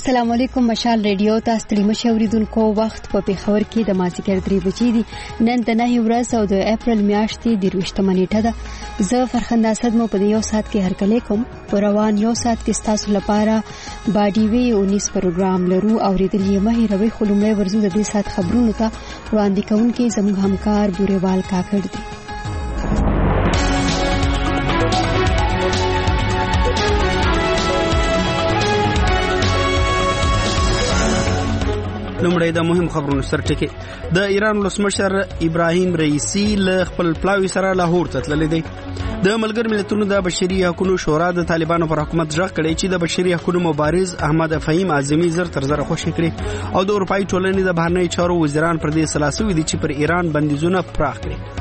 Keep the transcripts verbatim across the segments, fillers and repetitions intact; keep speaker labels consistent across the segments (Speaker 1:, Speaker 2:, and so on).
Speaker 1: السلام علیکم. مشال ریډیو تاسو ته مشه اوریدونکو وخت په پیښور کې د مازیګر درې بجې دي. نن د نهه ورځ او د اپریل میاشتې د روشتمه نیټه ده. زه فرخنده اسد مو په یو ساعت کې هرکلی کوم. په روان یو ساعت کې تاسو لپاره باډي وی انیس پروګرام لرو او ریډلې مه هیروي. خلومړی ورزو د دې ساعت خبرونو ته وړاندې کوونکې زموږ همکار بوريوال کاکړ دی.
Speaker 2: لومړی د مهم خبرونو سرټکی. د ایران ولسمشر ابراهیم رئیسی له خپل پلاوی سره لاهور ته تللی دی. د ملګرو ملتونو د بشري حقوقو شورا د طالبانو پر حکومت ژغ کړی چې د بشري حقوقو مبارز احمد فهیم اعظمي زر تر زر خوشی کړي او د اروپאי ټولنې د بهرنی چارو وزیران پر دې سلاسوي دي چې پر ایران بندیزونه پراخ کړي.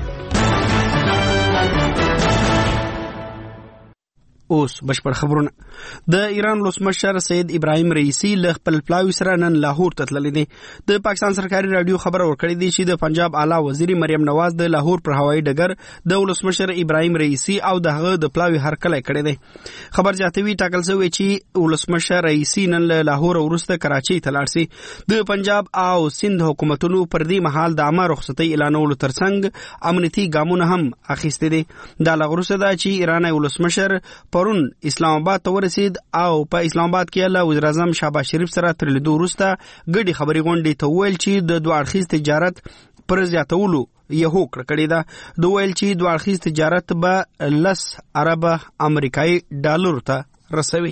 Speaker 2: اوس بشپړ خبرونه. د ایران ولسمشر سید ابراهیم رئیسی له خپل پلاوی سره نن لاهور ته تللی دی. د پاکستان سرکاري رادیو خبر ورکړی دی چې د پنجاب اعلی وزیر مریم نواز د لاهور پر هوایي ډګر د ولسمشر ابراهیم رئیسی او دغه د پلاوی هرکلی کړی دی. خبر جاتوي ټاکل شوی چې ولسمشر رئیسی نن له لاهور ورسته کراچۍ ته لاړ شي. د پنجاب او سند حکومتونو پر دې مهال د عامه رخصتۍ اعلانولو ترڅنګ امنیتي ګامونه هم اخیستي دي. دا لغروسه ده چې ایران ولسمشر پرون اسلام آباد ته ورسید او په اسلام آباد کې له وزیر اعظم شهباز شریف سره تر لیدو وروسته ګډي خبري غونډې ته ویل چې د دوه اړخیز تجارت پر زیاتولو یې هوکړه کړې ده. دوی ویل چې دوه اړخیز تجارت به لس ارب امریکایي ډالر ته رسوي.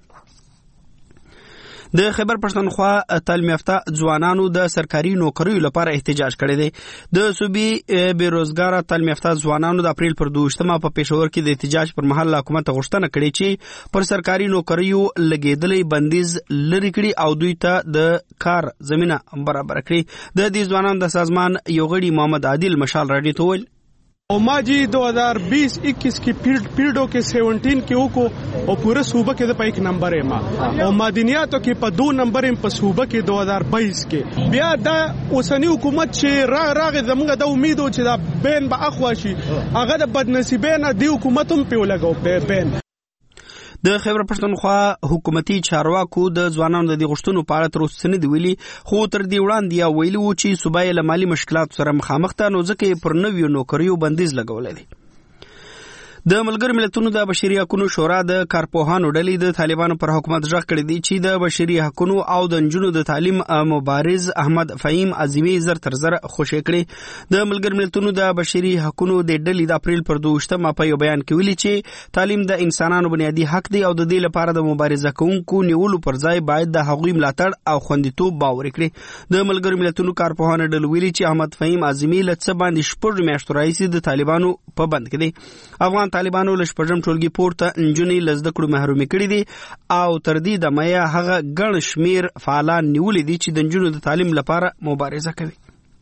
Speaker 2: د خیبر پښتونخوا تعلیم یافته ځوانانو د سرکاري نوکریو لپاره احتجاج کړی دی. د صوبې بیروزګار تعلیم یافته ځوانانو د اپریل پر دوشتمه په پېښور کې د احتجاج پر مهال حکومت غوښتنه کړې چې پر سرکاري نوکریو لګیدلې بندیز لري کړي او دوی ته د کار زمينه برابر کړي. د دې ځوانانو د سازمان یو غړي محمد عادل مشال راډیو ته ویل
Speaker 3: और माँ जी दो हजार बीस इक्कीस की पीरियडों के सेवनटीन के को और पूरे सूबे के पे एक नंबर है माँ और मादिनियातों के पर दो नंबर है पर सूबे के दो हजार बाईस के बिया दा उसनी हुकूमत से रा राग जमगा दा उम्मीद हो दा बैन बा अखवाशी अगर बदनसीबेन दी हुकूमतों पे लगाओ बैन.
Speaker 2: د خیبر پښتونخوا حکومتي چارواکو د ځوانانو د غوښتنو په اړه تر اوسه نه دی ویلي، خو تر دې وړاندې یا ویلي وو چې صوبایي له مالي مشکلاتو سره مخامخ ده، نو ځکه پر نویو نوکریو بندیز لګولی دی. د ملګرو ملتونو د بشري حقوقو شورا د کارپوهانو ډلې د طالبانو پر حکومت ژغ کړی دی چې د بشري حقوقو او د نجونو د تعلیم مبارز احمد فهیم اعظمي زر تر زر خوشی کړی. د ملګرو ملتونو د بشري حقوقو د ډلې د اپریل پر دوشتمه په یو بیان کې ویلي چې تعلیم د انسانانو بنیادی حق دی او د دې لپاره د مبارزه کوونکو نیولو پر ځای باید د هغوی ملاتړ او خوندیتوب باور کړي. د ملګرو ملتونو کارپوهانو ډلې ویلي چې احمد فهیم اعظمي له څه باندې شپږ میاشتو راهیسې د طالبانو په بند کې دی. افغان طالبانو له شپږم ټولګي پورته نجونې له زده کړو محرومې کړي دي او تر دې دمه هغه ګڼ شمیر فعالان نیولي دي چې د نجونو د تعلیم لپاره مبارزه کوي.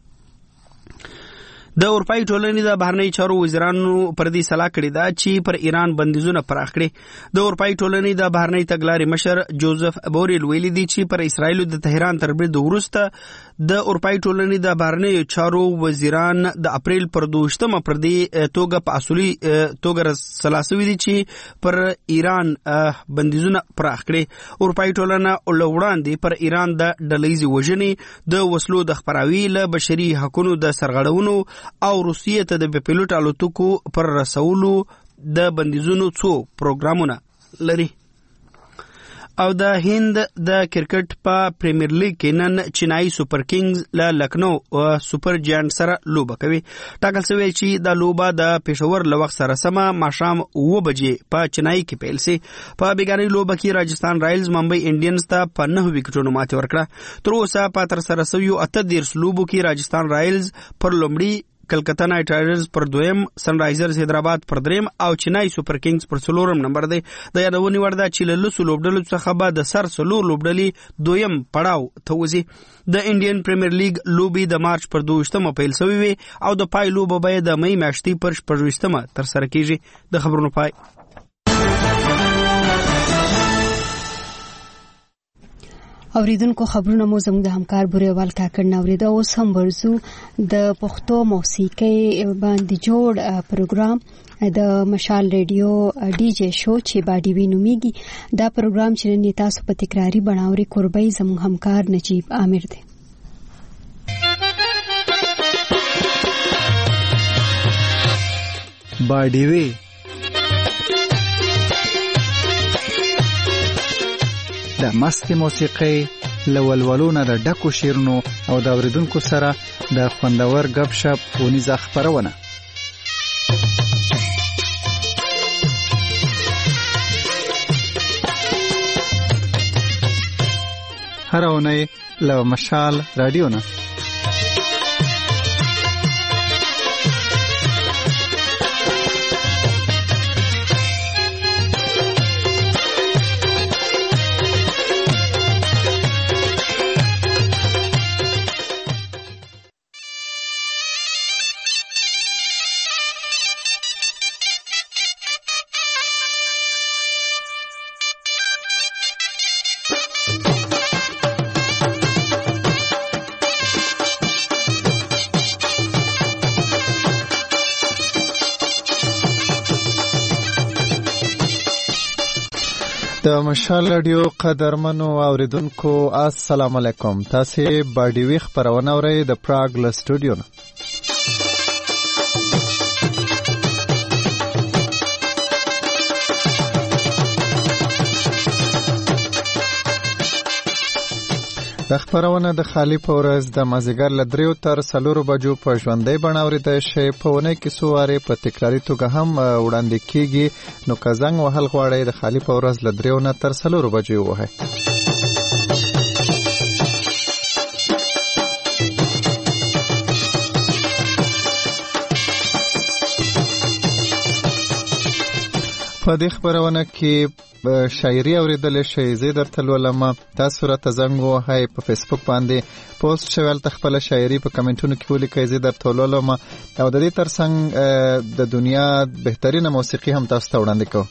Speaker 2: د اروپאי ټولنې د بهرنی چارو وزیرانو پر دې سلا کړې ده چې پر ایران بندیزونه پراخ کړي. د اروپאי ټولنې د بهرنی تګلارې مشر جوزف بوریل ویلي دي چې پر اسرائیل د تهران تر برید وروسته د اروپאי ټولنې د بهرنی چارو وزیران د اپریل پر دوشتمه پر دې توګه په اصولي توګه سلاسوي دي چې پر ایران بندیزونه پراخ کړي. اروپאי ټولنه وړاندې پر ایران د ډلهیزې وژنې، د وسلو د خپراوي، له بشري حقوقو د سرغړونو او روسیې ته د پیلوټ الوتکو پر رسولو د بندیزونو څو پروګرامونه لري. او د هند د کرکټ په پریمیر لیګ کې نن چینایي سوپر کینګز له لکنو سوپر جاینټ سره لوبه کوي. ټاکل شوی چې د لوبه د پېښور له وخت سره سمه ماښام اوه بجې په چینایي کې پیل شي. په بیګانۍ لوبه کې راجستان رایلز ممبئی انډینز ته په نهه وکټونو ماتې ورکړه. تر اوسه په ترسره شویو اته دېرش لوبو کې راجستان رایلز پر لومړي، کلکتا نایټ رایډرز پر دویم، سن رایزرز حیدرآباد پر دریم او چینای سوپر کینګز پر څلورم نمبر دی. د یادونې وړ ده چې له لسو لوبډلو څخه به د سر څلور لوبډلې دویم پړاو ته وځي. د انډین پریمیر لیګ لوبې د مارچ پر دویشتمه پیل شوې وي او د پای لوبه به د مې میاشتې پر شپږویشتمه ترسره کیږي. د خبرونو پای.
Speaker 1: اوریدونکو خبرونه مو زموږ د همکار بوریوال کاکړ نوریده. اوس هم ورزو د پښتو موسیقي باندې جوړ پروګرام د مشال ریډیو ډي جے شو چې باډي وی نومیږي. دا پروګرام چې نن تاسو په تکراری بڼاوري کوربای زموږ همکار نجیب عامر دی.
Speaker 4: باډي وی د مست موسیقي لولولونه د ډکو شیرونو او د اوریدونکو سره د خوندور غب شپ ونیزه خبرونه. هر اونۍ له مشال رادیو نه د مشال رادیو قدرمنو اوریدونکو السلام علیکم. تاسو باډي وی خبرونه اورئ د پراګ له سټوډیو نه. د خبرونه د خالی په ورځ د مازیګر ل دریو تر څلورو بجو په ژوندۍ بڼه اورېدای شي. په ونه کې څو واره په تکراری توګه هم وړاندې کیږي. نو که زنګ وهل غواړئ د خالی په ورځ ل دریو نه تر څلورو بجو وهئ. په دې خبرونه کې شاعري اوریدل شي. زه درته لولم. تاسو راته زنګ وهئ. په فیسبوک باندې پوسټ شوی ته خپل شاعري په کمنټونو کې ولیکئ. زه درته لولم او د دې ترڅنګ د دنیا بهترینه موسیقي هم تاسو ته وړاندې کوم.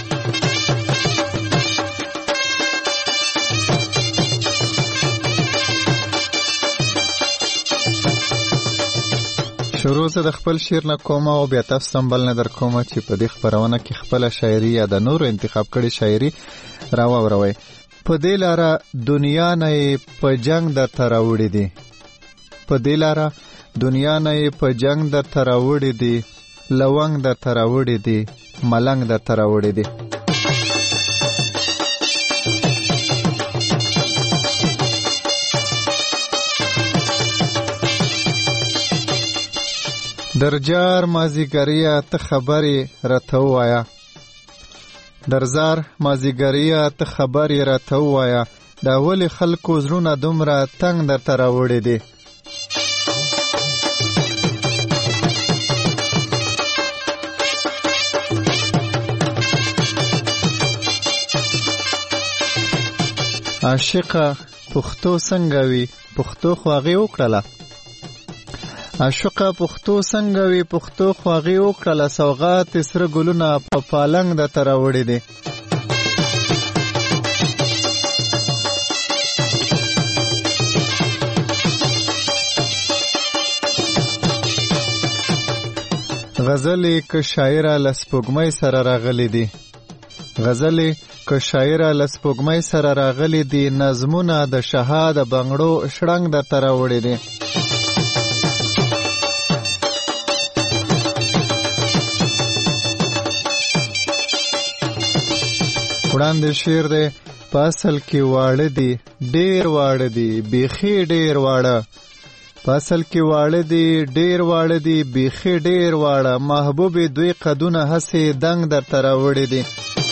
Speaker 4: شروع زه د خپل شعر نه کوم او بیا تاسو سمبل نه در کوم چې په دې خبرونه کې خپل شاعري یا د نورو انتخاب کړي شاعري راووروي. په دې لاره دنیا نه په جنگ در تراوړې دي. په دې لاره دنیا نه په جنگ در تراوړې دي. لونګ در تراوړې دي. ملنګ در تراوړې دي. درجار مازیګریا ته خبرې راته وایا. درزار مازیګریا ته خبرې راته وایا. دا ولې خلکو زړونه دومره تنگ درته راوړې دي. عاشقه پښتو څنګه وي؟ پښتو خو هغې وکړله. عاشقه پښتو څنګه وي؟ پښتو خو هغې وکړله. سوغات سره ګلونه په پالنګ درته راوړې دي. غزلې که شاعره له سپوږمۍ سره راغلي دي. غزلې که شاعره له سپوږمۍ سره راغلي دي. نظمونه د شهاد بنګړو شړنګ درته راوړې دي. وړاندې شعر دی. په اصل کې واړه دي. ډېر واړه دي. بیخي ډېر واړه. په اصل کې واړه دي. ډېر واړه دي. بیخي ډېر واړه. محبوبې دوی قدونه هسې دنګ درته راوړې دي.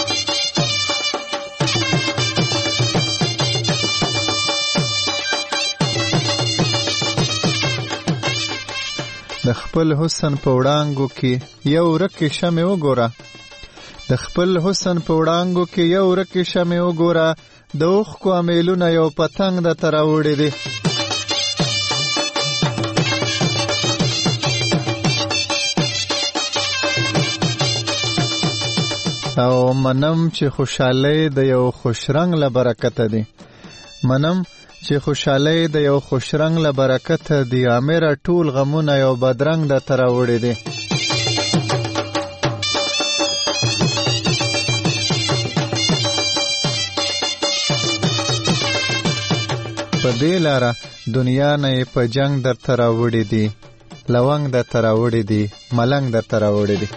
Speaker 4: د خپل حسن په وړانګو کې یو ورکې شمې وګوره. د خپل حسن په وړانګو کې یو ورکې شمې وګوره. د اوښکو امیلونه یو پتنګ درته راوړې دي. او منم چې خوشحالۍ د یو خوش رنګ له برکته دي. منم چې خوشحالي د یو خوشرنګ له برکته دی امره ټول غمونه یو بدرنګ د تراوړې دي. په دې لاره دنیا نه په جنگ در تراوړې دي، لونګ در تراوړې دي، ملنګ در تراوړې دي.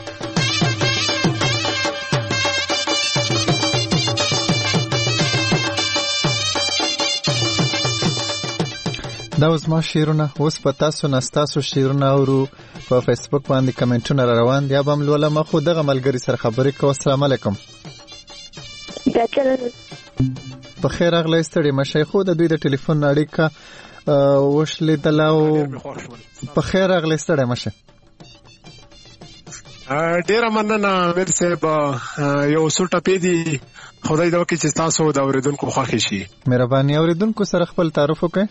Speaker 4: دا اوس ما شیرونه اوس په تاسو نستاسو شیرونه اورو په فیسبوک باندې کمنټونه را روان دي. ابم لولم خو دغه ملګری سره خبرې کوم. السلام علیکم. په خیر اغلی ستړي مشه خو د دوی د ټلیفون اړیکه وشلې دلاو. په خیر اغلی ستړي مشه.
Speaker 5: ډیره مننه میر صاحب. یو څو ټپې دي خدای دا وکړي چې تاسو د اوریدونکو خوښ شي. مهرباني اوریدونکو سره خپل تعارف وکړئ.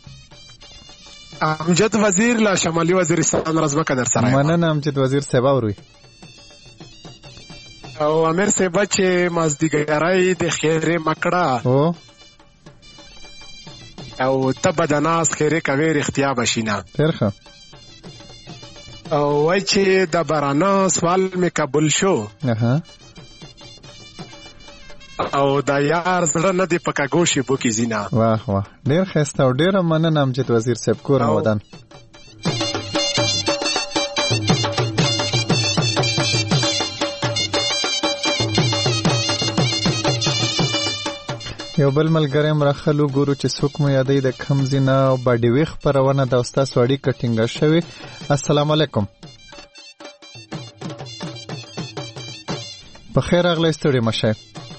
Speaker 5: امجد وزیر له شمالي وزیرستان رزمکه در سره. مننه امجد وزیر صاحب اوروي. او امیر صاحب چې مازدیګرای د خیره مکړه او او تب د ناس خیره کوي اختیار بشینه ترخه او وای چې د بارانا سوال می قبول شو. اها او دا یار زړه نه دی پکا ګوشي بوکي زینا. واه واه ډیر خسته او ډیر مننه امجد وزیر صاحب کور ودان. یو بل ملګری مرخلو ګورو چې څوک مو یادې د کم زینا او باډي ویخ پرونه د استاد وړي کټینګ شوی. السلام علیکم. په خیر اغلی ستړي مشه.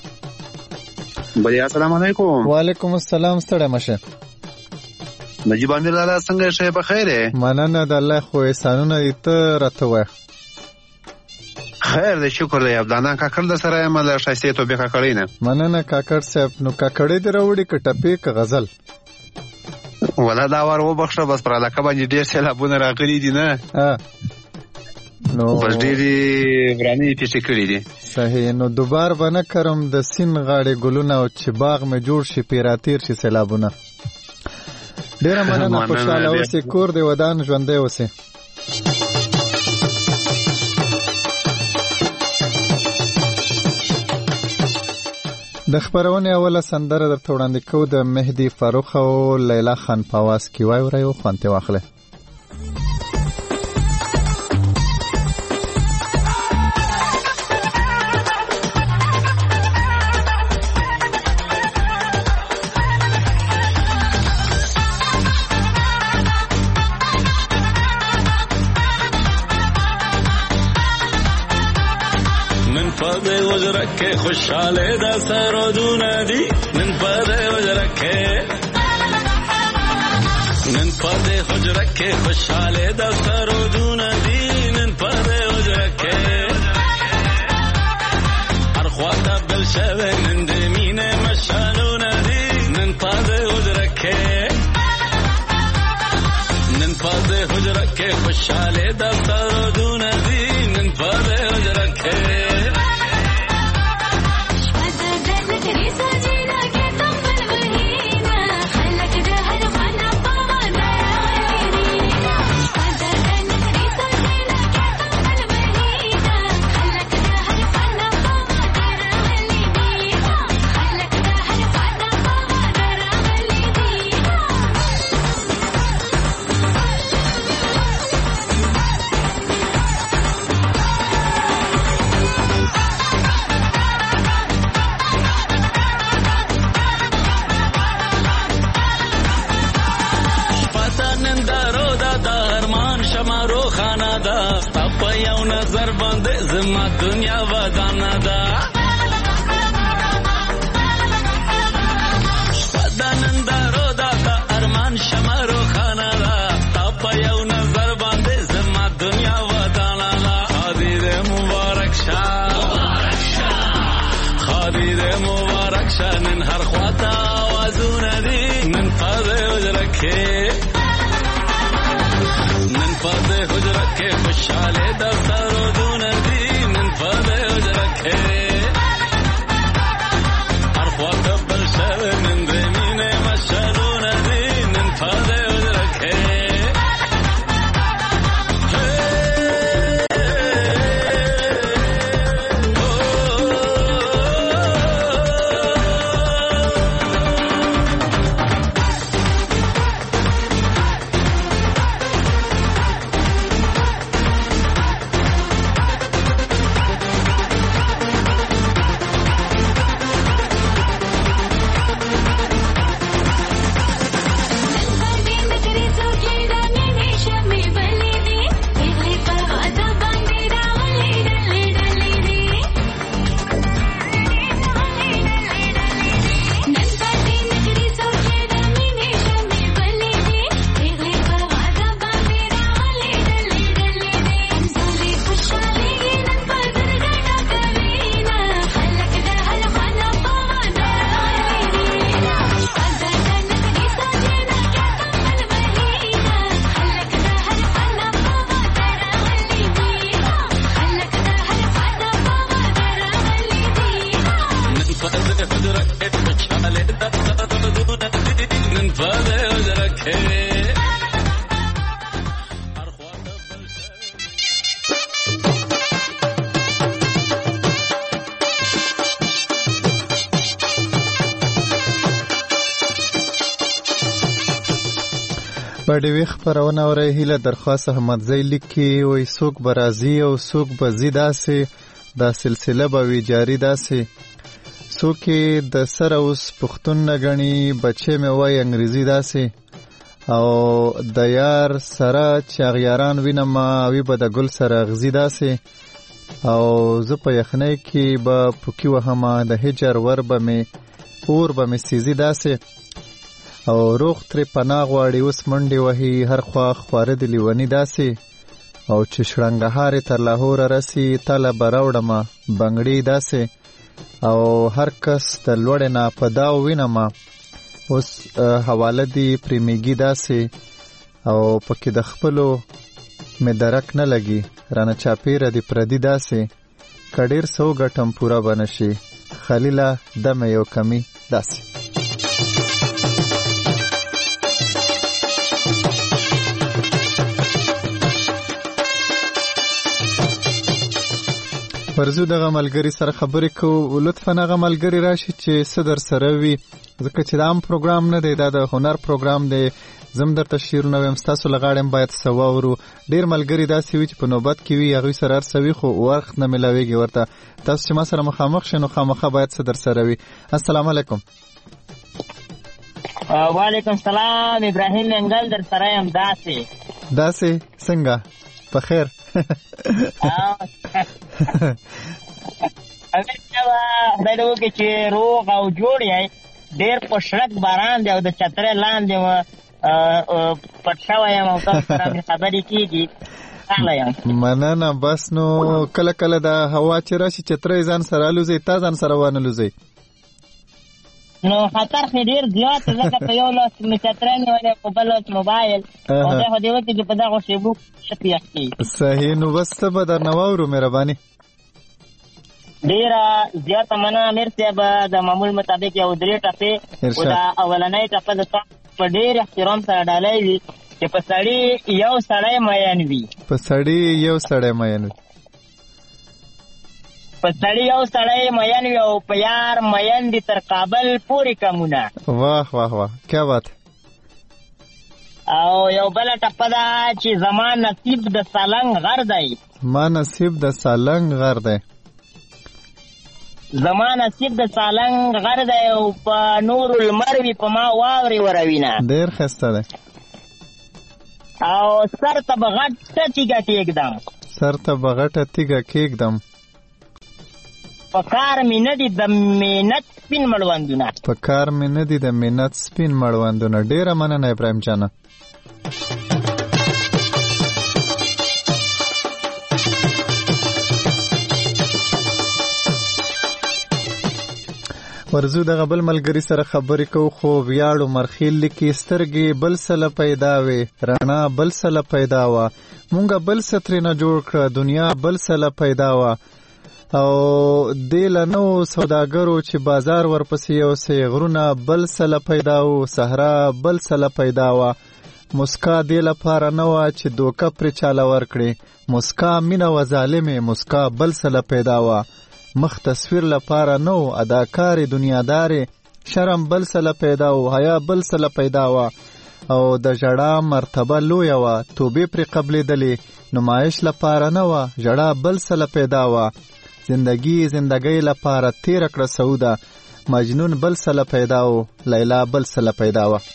Speaker 6: بلیا السلام علیکم.
Speaker 4: وعلیکم السلام ستړي مشه.
Speaker 6: نجیب امیر لاله څنګه شه په خیره؟
Speaker 4: مننه د الله خو احسانونه ته راته وای.
Speaker 6: خیر دې شکر دې ابدانا کاکړ د سره مله شایسته تو به کاکړی نه.
Speaker 4: مننه کاکړ صاحب. نو کاکړې دې راوړي کټپې ک غزل
Speaker 6: ولا دا ور و بخښه بس پر علاقه باندې ډیر سیلابونه راغلي دي نه. ها نو بس ډېری ورانی پیښې کړې دي.
Speaker 4: صحیح. نو دوبار بنه کرم د سین غاړې ګلونه او چې باغ مې جوړ شي پیراتیر شي سیلابونه. ډیره مننه. خوشاله اوسې کور دې ودان ژوندی اوسې. د خبرونه اوله سندره درته وړاندې کوو د مهدي فاروق او لیلا خان په आवाज کې وای ورایو خوانته واخله.
Speaker 7: وجرکه خوشحاله دا سرودونه دی نن پده وجرکه نن پده وجرکه خوشحاله دا سرودونه دی نن پده وجرکه هر خواته بل شوه نن دی مینه مشالونه دی نن پده وجرکه نن پده وجرکه خوشحاله دا سرودونه دی نن پده وجرکه زما دنیا ودانه دا پدانندارو دا دا ارمان شمارو خانه دا تا په یو نظر باندې زما دنیا ودانه دا. خادي دې مبارک شه خادي دې مبارک شه نن هر خواته آوازونه دي نن پدې وجرکه نن پدې وجرکه خوشاله دا سرودونه دي نن پدې وجرکه هر خواته بل شوه نن دې مینه
Speaker 4: باندې وی خبرونه اوري هله درخواست احمدزی لیکي وي څوک برازي او څوک بزي داسې دا سلسله به وی جاری داسې څوک د سره اوس پښتون نه غني بچي مې وای انګریزي داسې او د یار سره چاغیاران وینم وی به د ګل سره غزي داسې او زه په یخنۍ کې به پوکي وهم د هجر ور به مې اور به مې سیزي داسې او روغ ترې پناه غواړي اوس منډې وهي هر خوا خواره د لیوني داسې او چې شړنګهارې تر لاهوره رسي تله به راوړمه بنګړي داسې او هر کس د لوړې نه په داو وینمه اوس حواله دي پریمیږي داسې او پکې د خپلو مې درک نه لګي رانه چاپیره دي پردي داسې که ډېر څه وګټم پوره به نه شي خلیله دمه یو کمی داسې ورزو دغه ملګری سره خبرې کوو لطفا هغه ملګری راشي چې څه در سره وي ځکه چې دا هم پروګرام نه دی دا د هنر پروګرام دی زم درته شعرونه ویم ستاسو له غاړې هم باید څه واورو ډېر ملګري داسې وي چې په نوبت کې وي هغوی سره هر څه وي خو وخت نه میلاویږي ورته تاسو چې ما سره مخامخ شئ نو خامخا باید څه در سره وي السلام علیکم
Speaker 8: وعلیکم سلام ابراهیم منګل در سره یم داسې
Speaker 4: داسې څنګه په خیر
Speaker 8: خدای دې وکړي چې روغ او جوړ یې ډېر په شړک باران دی او د چترۍ لاندې پټ شوی یم او تاسو سره مې خبرې کېږي
Speaker 4: مننه بس نو کله کله د هوا چې راشي چترۍ ځان سره الوځئ تا ځان سره وانه الوځئ
Speaker 8: نو خطر خې ډېر زیات ځکه په یو لاس مې چترۍ نیولې په بل لاس موبایل خدای خو دې وکړي چې په دغو شیبو ښه پېښ کېږي
Speaker 4: صحیح نو بس څه به درنه واورو مهرباني
Speaker 8: ډېره زیاته مننه امیر صاحب د معمول مطابق یو درې ټپې او دا اولنۍ ټپه د تا په ډېر احترام سره ډالۍ وي چې په سړي یو سړی مین وي
Speaker 4: په سړي یو سړی مین وي
Speaker 8: په سړي یو سړی مین وي او په یار مین دي تر کابل پورې کمونه
Speaker 4: واه واه واه کیا بات
Speaker 8: او یو بله ټپه ده چې زما نصیب د سالنګ غر دی
Speaker 4: ما نصیب د سالنګ غر دی
Speaker 8: زما نصیب د سالنګ غر دی او په نور المر وي په ما واورې وروینه
Speaker 4: ډېر ښایسته دی
Speaker 8: او سر ته به غټه تیږه کېږدم
Speaker 4: سر ته به غټه تیږه کېږدم
Speaker 8: په کار مې نه دي د مینت سپین مړوندونه
Speaker 4: په کار مې نه دي د مینت سپین مړوندونه ډېره مننه ابراهیم جانه ورزو دغه بل ملګري سره خبرې کوو خو ویاړو مرخیل لیکي سترګې بل سله پیدا وې رڼا بل سله پیدا وه مونږه بل څه ترېنه جوړ کړه دنیا بل سله پیدا وه او دې له نو سوداګرو چې بازار ورپسې یوسې غرونه بل سله پیدا و صحرا بل سله پیدا وه مسکا دې لپاره نه وه چې دوکه پرې چاله ورکړې مسکا مینه و ظالمې مسکا بل سله پیدا وه مخ تصویر لپاره نو اداکارې دنیادارې شرم بل سله پیدا و حیا بل سله پیدا وه او د ژړا مرتبه لویه وه توبې پرې قبلېدلې نمایش لپاره نه وه ژړا بل سله پیدا وه زندگی زندگی لپاره تیره کړه سعوده مجنون بل سله پیدا و لیلا بل سله پیدا وه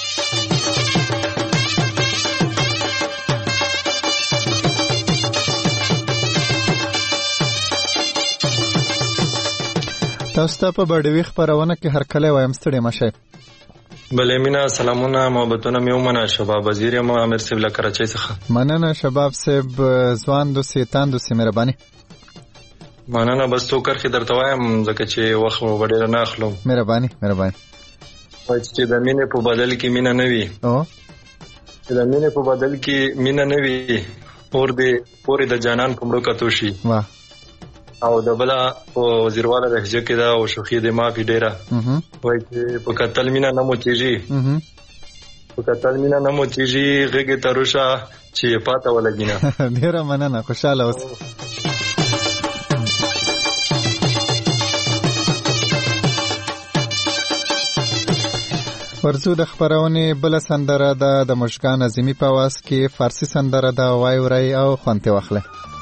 Speaker 4: تاسو ته په بډوي خبرونه کې هر کله وایم ستړي مشه
Speaker 9: بلې مینا سلامونه محبتونه مې ومنه شباب وزیر یم امیر صاحب له کراچۍ څخه
Speaker 4: مننه شباب صاحب ځوان دوسي تاندوسي مهرباني
Speaker 9: مننه بس تو کرخي درته وایم ځکه چې وخت مو ډېر نه اخلم
Speaker 4: مهرباني مهرباني
Speaker 9: وای چې د مینې په بدل کې مینا نه وي
Speaker 4: او
Speaker 9: چې د مینې په بدل کې مینا نه وي اور دې پورې د جانان په مړو کتو شي
Speaker 4: واه
Speaker 9: او د بلا وزیرواله لهجه کې دا او شوخي د مافي ډیره وای چې په قتل مینا نه موتیږي په قتل مینا نه موتیږي غږی تروشا چې پاته ولګینا
Speaker 4: ډیره مننه خوشاله اوس ورزو د خبرونې بل سندره ده د مشکان عظیمی په واس کې فارسی سندره ده وای ورای او خوانته واخله.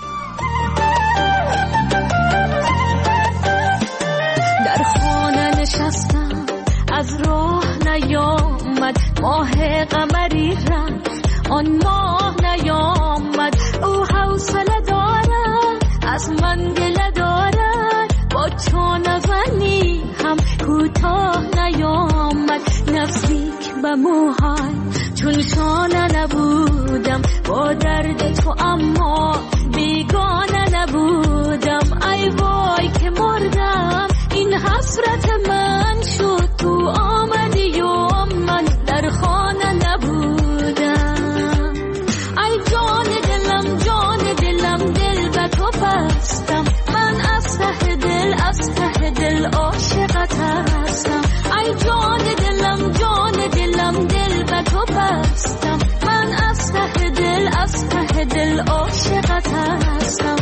Speaker 10: در خانه نشستم از راه نیامد ماه قمری رفت آن ماه نیامد او حوصله دارد از من گله دارد با چون نزنی هم کوتاه نیامد نزدیک به موهای چون شانه نبودم با درد تو اما بیگانه نبودم ای وای که مردم این حسرت من شد تو آمدی و من در خانه نبودم ای جان دلم جان دلم دل به تو بستم من از ته دل از ته دل عاشقت هستم ای جان دلم جان دلم دل به تو بستم من از ته دل از ته دل عاشقت هستم.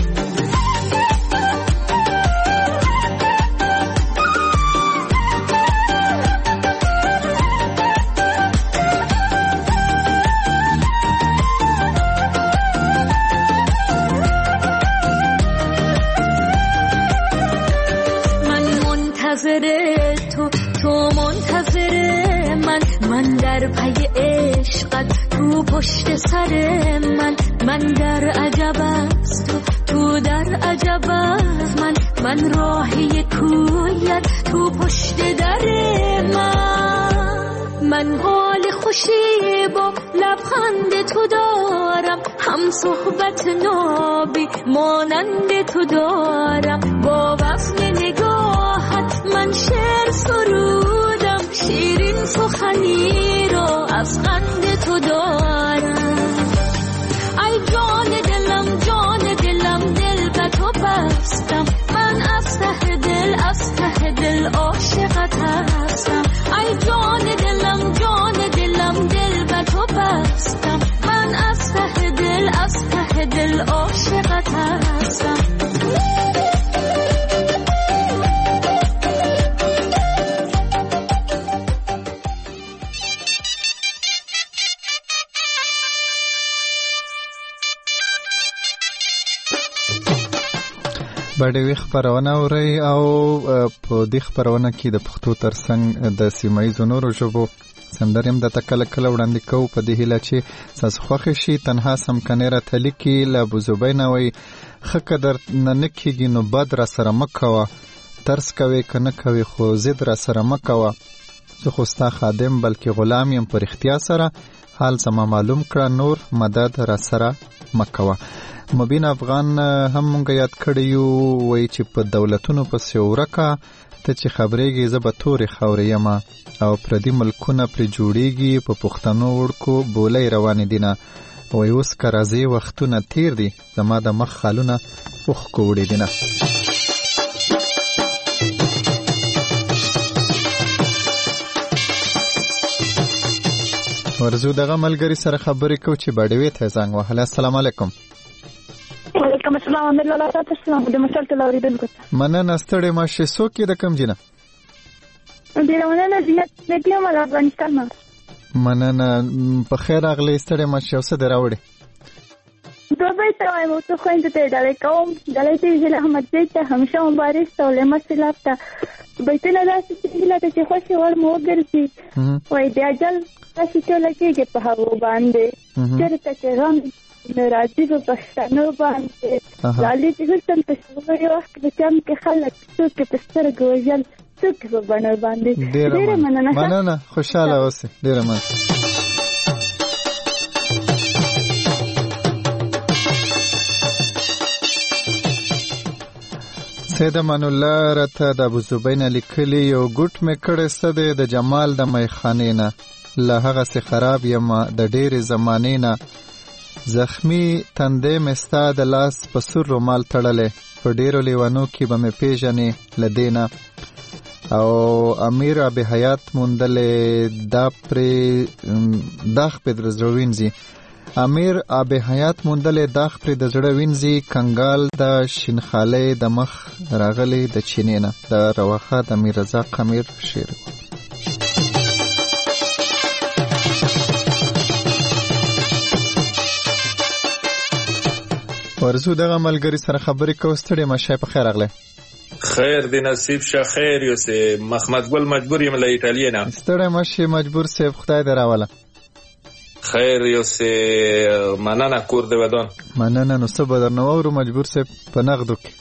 Speaker 10: تو تو منتظر من من در پی عشقت تو پشت سر من من در عجب است تو تو در عجب است من من راهی کویت تو پشت در من من حال خوشی با لبخند تو دارم هم صحبت نابی مانند تو دارم با وزن نگاهت من شعر سرودم شیرین سخنی رو از قند تو دارم ای جان دلم جان دلم دل به تو بستم من از ته دل از ته دل عاشقت هستم ای جان دلم جان دلم دل به تو بستم من از ته دل از ته دل عاشقت هستم.
Speaker 4: باندې خبرونه اوري او په دې خبرونه کې د پښتو ترڅنګ د سیمایي نورو ژبو سندریم د تکل کله وړاندې کوو په دې هیله چې تاسو خوښ شي. تنها سم کنيره تلیکي له بوزوبین وي خکه در نه کېږي نو بد را سره مکوه ترس کوي کنه کوي خو زید را سره مکوه زه خو ستا خادم بلکې غلام یم پر اختیار سره حال سم معلوم کړه نور مدد را سره مکوه. مبین افغان هم مونږ یاد کړیو وای چې په دولتونو پسې ورکه ته چې خبرېږي زه به تورې خاورې یم او پردي ملکونه پرې جوړیږي په پښتنو وړکو بولۍ روانې دي نه وای اوس که راځې وختونه تیر دي زما د مخ خالونه اوښکو وړي دي نه. ورزو دغه ملګري سره خبرې کوو چې باډوي ته زنګ وهلی. السلام علیکم.
Speaker 11: وعلیکم السلام امیر الله تعالی السلام د مسل ته اوریدونکو ته
Speaker 4: مننه ستړي ماشه څوک د کم جنه
Speaker 11: ډیره مننه زینت دې مال افغانستان ما
Speaker 4: مننه په خیر اغلی ستړي ماشه اوسه دراوړي
Speaker 11: دوی ته وایم ته خويند ته ډالې کوم ډالې چې له احمد زید ته همیشه مبارک ته له مسلاب ته بیتونه داسې چې له ته خوشي ور مو ګرځي وای د اجل تاسو ته لکه په هغه باندې چیرته چې غم راځي په پښتنو باندې لالي چې څنګه په څومره وخت کې چم کې خلک څوک په سترګو وژل څوک په باندې باندې ډېر مننه
Speaker 4: مننه خوشاله اوسه ډېر مننه. سید امان الله راته د ابو زبین لیکلی یو ګټ مې کړی ست د جمال د میخانې نه له هغه سي خراب یم د ډېرې زمانې نه زخمی تندې مستا د لاس په سور رومال تړلې په ډېرو لیوانو کې به مې پیژنې لدینا او امیر اب حیات موندلې دا پرې داغ په درځوینځي امیر اب حیات موندلې داغ پرې د زړه وینځي کنګال د شینخاله د مخ راغلي د چینینه د رواخه د امیر رضا قمیر شعر. ورزو دغه ملګری سره خبرې کوو. ستړی مشه په خیر راغلی.
Speaker 9: خیر دی نصیب شه. خیر یو سه محمد ګل مجبور یم له ایټالیا نه.
Speaker 4: ستړی مشه مجبور سه خدای دې راوله.
Speaker 9: خیر یو سه مننه کور دی ودان.
Speaker 4: مننه نو څه بدر نو ورو مجبور سه په نغدو کې.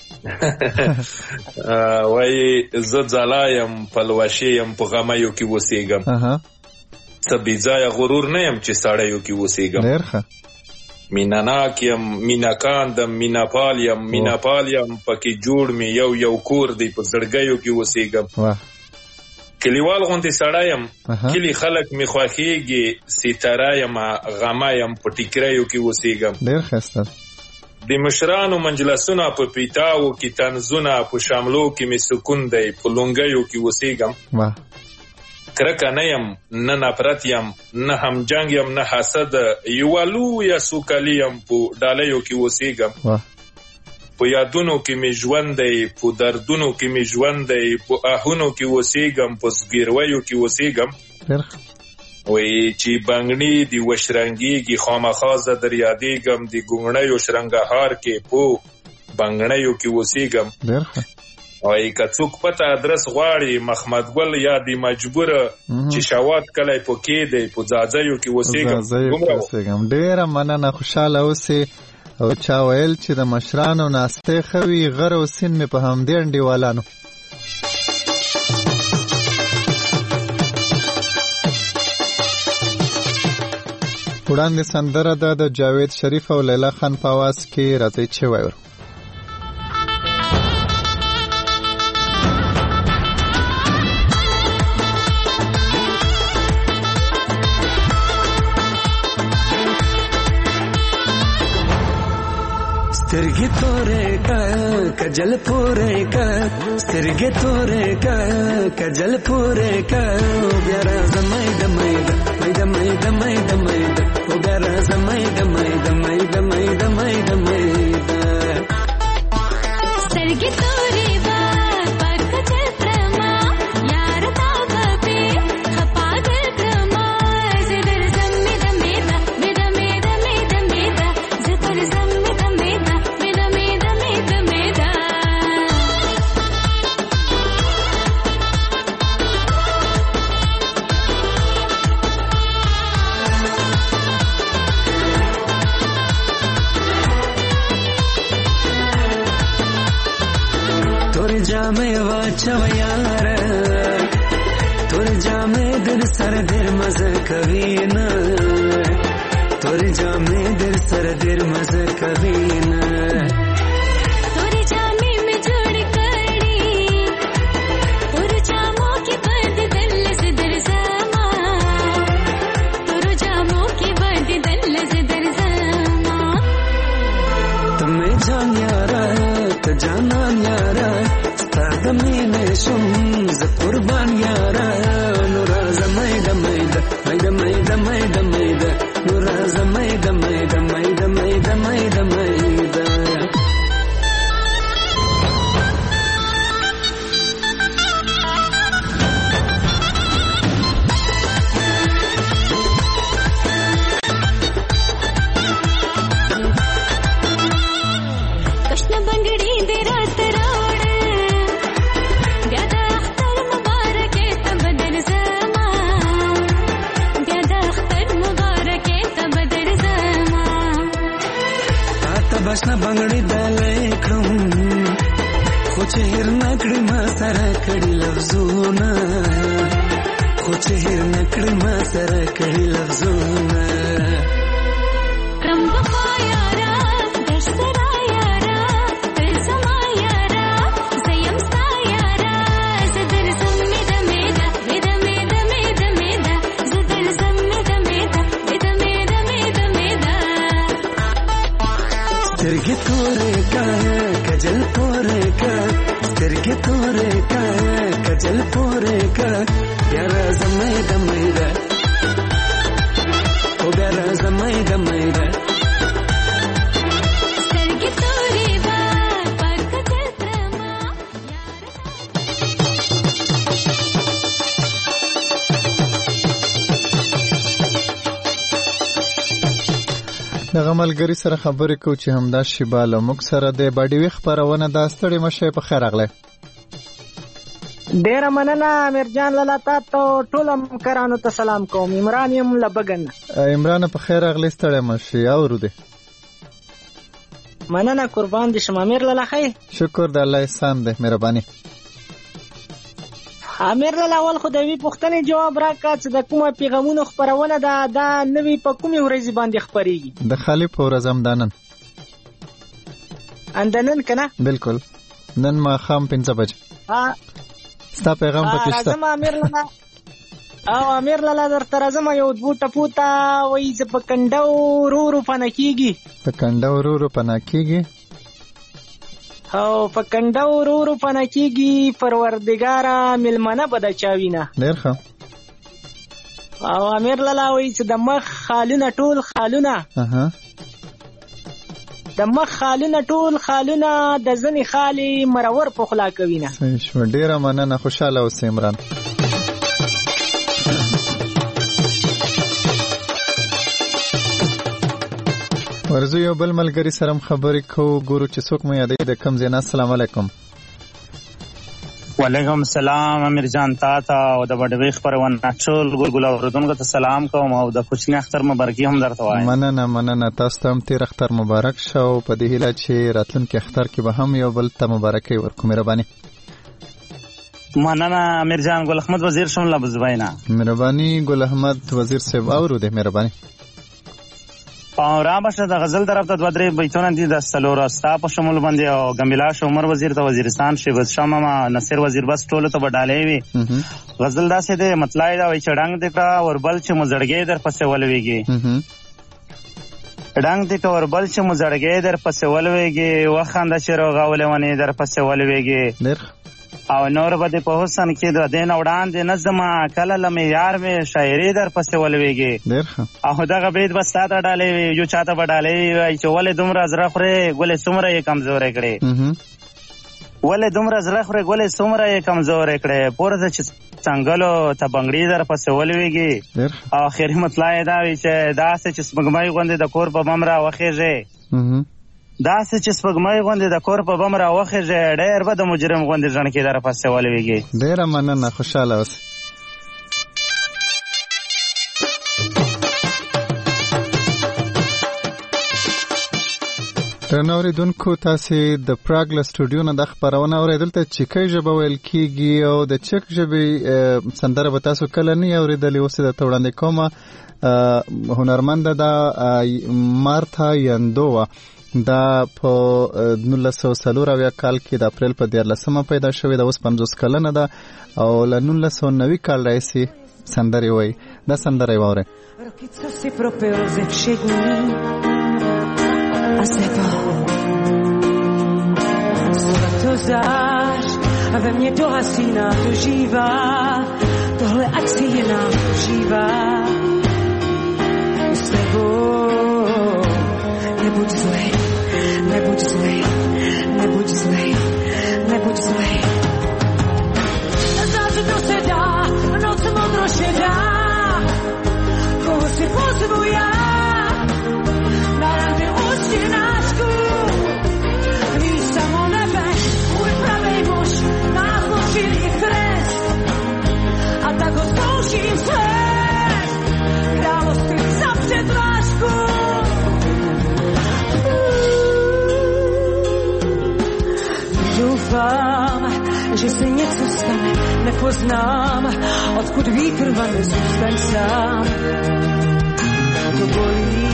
Speaker 9: وای زه ځلایم پلوشیم په غمیو کې وسیګم.
Speaker 4: اها
Speaker 9: څه بيځای غرور نه يم چې ساړیو کې وسیګم.
Speaker 4: ډېر ښه.
Speaker 9: میناناک یم میناکاندم میناپال یم میناپال یم پکې جوړ می یو یو کور دی په زړګیو کې وسیګم.
Speaker 4: واه
Speaker 9: کلیوال غونډې سړی یم کلی خلک می خوښیږي ستاره یم غما یم په ټیکریو کې وسیګم.
Speaker 4: ډېر ښه.
Speaker 9: د مشرانو منجلسونه په پیتاو کې تنزونه په شاملو کې می سکون دی په لونګیو کې وسیګم.
Speaker 4: واه
Speaker 9: کرکه نه یم نه نفرت یم نه هم جنگ یم نه حسد یو لویه سوکالي یم په ډالیو کې وسیګم.
Speaker 4: واه
Speaker 9: په یادونو کې می ژوند دی په دردونو کې می ژوند دی په آهونو کې وسیګم په زګیرویو کې وسیګم. وای چې بنګړي دی وشرنګيږي خامخا ز دریادېګم دی ګونګړیو شرنګهار کې په بنګړیو کې وسیګم. وای که څوک پته ادرس غواړي محمد ګل یا دی مجبور چې شوات کلی په کې دی په ځاځیو کې وسیګم.
Speaker 4: ډېره مننه خوشاله اوسې. او چا ویل چې د مشرانو ناستې خوي غر او سین مې په همدې انډیوالانو. وړاندې سندره ده د جاوید شریف او لیلا خان په आवाज کې راځي چې وایو.
Speaker 12: سترګې تورې کا کجل پورې کا سترګې تورې کا کجل پورې کا بیا راځه مې د مې د مې د مې د مې د مې د او بیا راځه مې د مې د مې د مې د مې د مې د
Speaker 10: سترګې تورې با پر کجل پرما یار تا په خپا ګرما زدر زم مې د مې د مې د مې د مې د مې د زدر زم مې د مې د
Speaker 12: जामे वाचव यार तोर जामे दिल सर दिल मजे कभी न तोर जामे दिल सर दिल मजे कभी न
Speaker 10: तोर जामे में जोड़ कड़ी तोर जामों की बंद दिल से दर जामा तोर जामों की बंद दिल से दर जामा
Speaker 12: तुम्हें जान यारा तो जाना यारा تمینه شم ز قربان یارا نور زمای د مې د مې د مې د مې د مې د نور زمای د مې د مې د مې د مې د مې د
Speaker 10: کشن بنگڑی دے رات راوڑ
Speaker 12: بسنا بنگړی دلې کړم خو چې هر نکړې ما سره کړي لفظونه خو چې هر نکړې ما سره کړي لفظونه
Speaker 10: کړم بخا یارا در سره یارا تر زما یارا زیم ستا یارا زدر زم مې د مې د مې د مې د مې د مې د زدر زم مې د مې د مې د مې د مې د مې د
Speaker 12: سترګې تورې کا کجل پورې کا سترګې تورې کا کجل پورې کا بیا راځه مې د مې د او بیا راځه مې د مې د
Speaker 10: سترګې تورې با پر کجل پرما
Speaker 4: د دغه ملګری سره خبرې کوو چې همدا شیبه له موږ سره د باډي خبرونه دا ستړي مشه په خیر راغلی.
Speaker 13: ډیره مننه امیرجان لالا، تاسو ټول همکارانو ته سلام کوم. عمران یم لبګن.
Speaker 4: عمران په خیر راغلی، ستړي مشه اورو دې.
Speaker 13: مننه قربان دي شم امیر لالا. خیر
Speaker 4: شکر د الله احسان ده، مهرباني.
Speaker 13: امیر لالا اول خو د وی پوښتنې جواب راکړه چې د کومه پیغامونو خبرونه ده دا نوی په کومې ورځې باندې خبرېږي؟
Speaker 4: د خالي په ورځ همدانن
Speaker 13: اندنن کنه؟
Speaker 4: بالکل نن ما خام پنځه بجې.
Speaker 13: ها
Speaker 4: ستا پیغام پکې شته؟
Speaker 13: راځم امیر لالا. او امیر لالا درته راځم یو دوه ټپو ته وایي چې په کنډه ورو ورو پناه کېږي.
Speaker 4: په کنډه ورو ورو پناه کېږي
Speaker 13: او په کنډه ورو ورو پناه کېږي پروردګاره مېلمانه به د چا وینه.
Speaker 4: ډېر ښه.
Speaker 13: او امیر لالا وایي چې د مخ خالونه ټول خالونه د مخ خالونه ټول خالونه د ځنې خالي مرور په خوله کوینه.
Speaker 4: صحیح شوه، ډېره مننه، خوشحاله اوسې عمران. ورزو یو بل ملګری سره خبرې کوو، ګورو چې څوک مو یادوي د کوم ځای نه. السلام علیکم.
Speaker 14: وعلیکم السلام امیر جان، تا ته او د بډوي خبرونه ټول ګل اوردونکو ته سلام کوم او د کوچنی اختر مبارکي هم درته وایم.
Speaker 4: مننه مننه، تاسو ته هم تیر اختر مبارک شه او په دې هیله چې راتلونکي اختر کې به هم یو بل ته مبارکي ورکو. مهرباني.
Speaker 14: مننه امیر جان. ګل احمد وزیر شون لبزبینا.
Speaker 4: مهرباني ګل احمد وزیر صاحب اورو دې. مهرباني.
Speaker 14: او را باشه د غزل طرف ته دوه درې بیتونه دي د سلور استا په شمول باندې او ګمیلا عمر وزیر ته وزیرستان شیبت شمه نصیر وزیر بس ټول ته وډالې وي. غزل داسې ده مطلع دا وي چړنګ دې کا وربل چې مزړګې در پسې ولويږي ډنګ دې کا وربل چې مزړګې در پسې ولويږي وخند شروع غاولې ونی در پسې ولويږي او نور بده په حسن کې د دین وړاندې نظم کله لمه یار می شاعري در پسې ولويږي. او دغه بیت بس تا ته ډالې یو چاته وډالې چې ولې دومره زړه خورې ګلې څومره یې کمزورې کړې ولې دومره زړه خورې ګلې څومره یې کمزورې کړې پورته چې څنګهلو ته بنګړي در پسې ولويږي. او اخري مطلع دا وي چې داسې چې سپګمای غوندې د کور په بم را وخېږي داسې چې سپګمای غوندې د کور په بم را وخېږي ډېر به د مجرم غوندې ژڼ کې در پسې ولويږي.
Speaker 4: ډېره مننه، خوشحاله اوسئ. درنو اوریدونکو، تاسې د پراګ له سټوډیو نه د خبرونه اورئ. دلته چیکۍ ژبه ویل کېږي او د چک ژبې سندره به تاسو کله نه یې اورېدلې. اوس یې درته وړاندې کومه. هنرمنده ده مارتا یندووا. دا په نولس سوه څلور اویا کال کې د اپریل په دیارلسمه پیدا شوې ده. اوس پنځوس کلنه ده او له نولس سوه نوي کال راهیسې سندرې وایي. دا سندره یې واورئ.
Speaker 15: از نگاه to zář a ve mně to hasíná to žívá, tohle ať si jinak užívá. S tebou nebuď zlej, nebuď zlej, nebuď zlej, nebuď zlej. Zase to se dá, noc modro šedá, koho si pozvu já, na rande ústěnáčku. A tak ho zkouším svést, království za předvážku. Doufám, že se něco stane, nepoznám, odkud vítr vane, zůstaň sám. To bolí.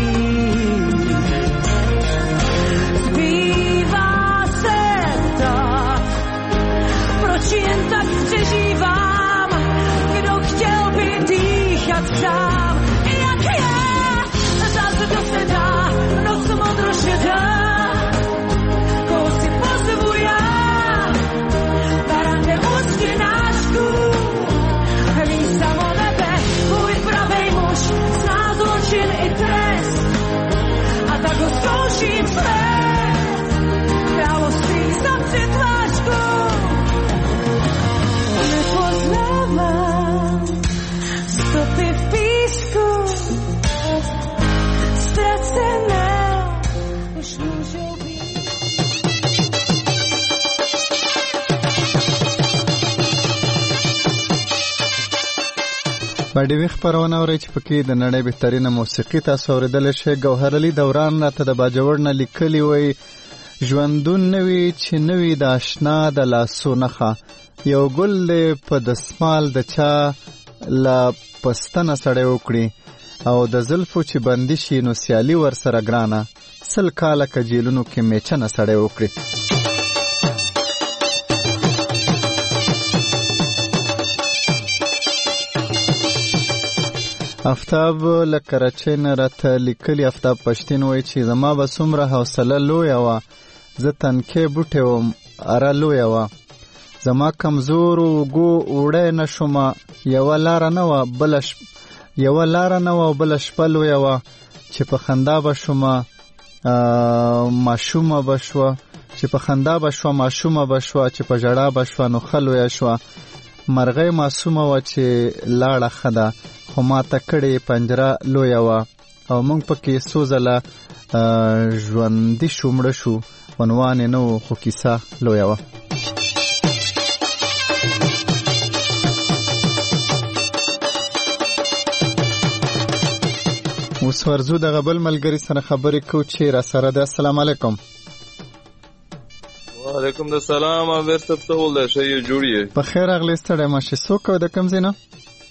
Speaker 15: Zbývá se tak, proč jen tak přežívám, kdo chtěl by dýchat sám. Jak je, zase to se dá, noc modro šedá, koho si pozvu já, na rande ústěnáčku. Ví samo nebe, můj pravej muž, zná zločin i trest,
Speaker 4: باډي وی خبرونه اوري چې پکې د نړۍ بهترینه موسیقي تاسو اوریدل شي. ګوهر علي دوران راته د باجوړ نه لیکلی وای ژوندون نوي چې نوي د آشنا د لاسو نخه یو ګل په دسمال د چا لا پستنه سړی وکړي او د زلفو چې بندي شي نو سیالي ور سره ګرانه سل کاله کجیلونو کې میچنه سړی وکړي. افتاب له کراچۍ نه راته لیکلي افتاب پښتین وایي چې زما به څومره حوصله لویه وه زه تنکۍ بوټی وم اره لویه وه زما کمزور اوږو وړی نه شومه یوه لاره نه وه بله یوه لاره نه وه او بله شپه لویه وه چې په خندا به شومه ماشومه به شوه چې په خندا به شوه ماشومه به شوه چې په ژړا به شوه نو ښه لویه شوه مرغۍ معصومه وه چې لاړه ښه ده خو ماته کړې پنجره لویه وه او موږ پکې څو ځله ژوندي شو مړه شو عنوان یې نه و خو کیسه لویه وه. اوس ورځو دغه بل ملګري سره خبرې کوو چې را سره ده. السلام علیکم.
Speaker 9: وعلیکم السلام. امیر صاحب څه ول ده ښه یې جوړ یې
Speaker 4: په خیر راغلی ستړی ماشې څوک او د کوم ځای نه؟